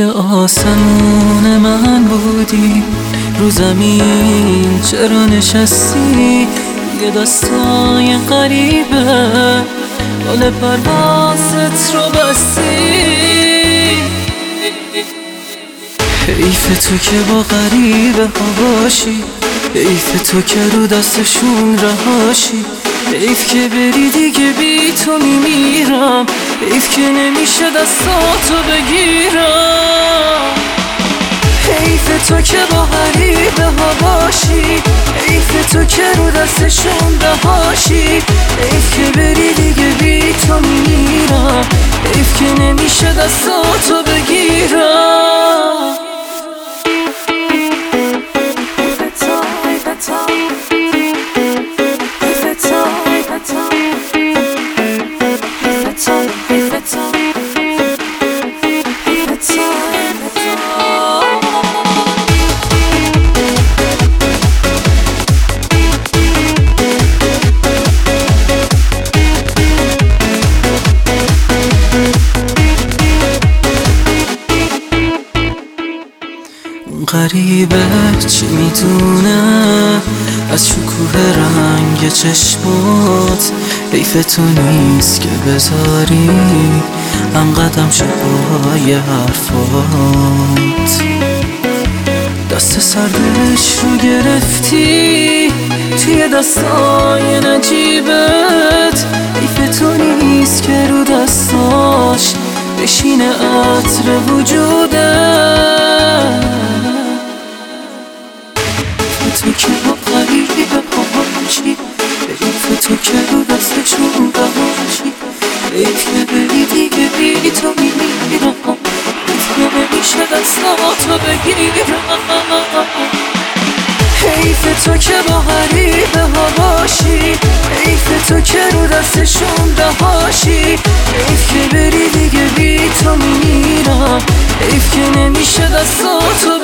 که آسمون من بودی، رو زمین چرا نشستی؟ یه داستای غریبه، بال پروازت رو بستی. حیف تو که با غریبه ها باشی، حیف تو که رو دستشون رهاشی، حیف که بری دیگه بی تو میمیرم، حیف که نمیشه دستاتو بگیرم. حیف تو که با غریبه ها باشی، حیف تو که رو دستشون رهاشی، حیف که بری دیگه بی تو میمیرم، حیف که نمیشه دستاتو بگیرم. غریبه چی میدونه از شکوه رنگ چشمات، حیف تو نیست که بذاری هم قدم شبای حرفات. دست سردش رو گرفتی توی دستای نجیبت، حیف تو نیست که رو دستاش بشینه عطر وجودت. تو که با غریبه باشی، حیف تو که رو دستشون باشی، حیف که بری دیگه بی تو میمیرم، حیف که نمیشه دستاتو بگیرم. حیف تو که با غریبه ها باشی، حیف تو که رو دستشون رهاشی، حیف که بری دیگه بی تو میمیرم، حیف که نمیشه دستاتو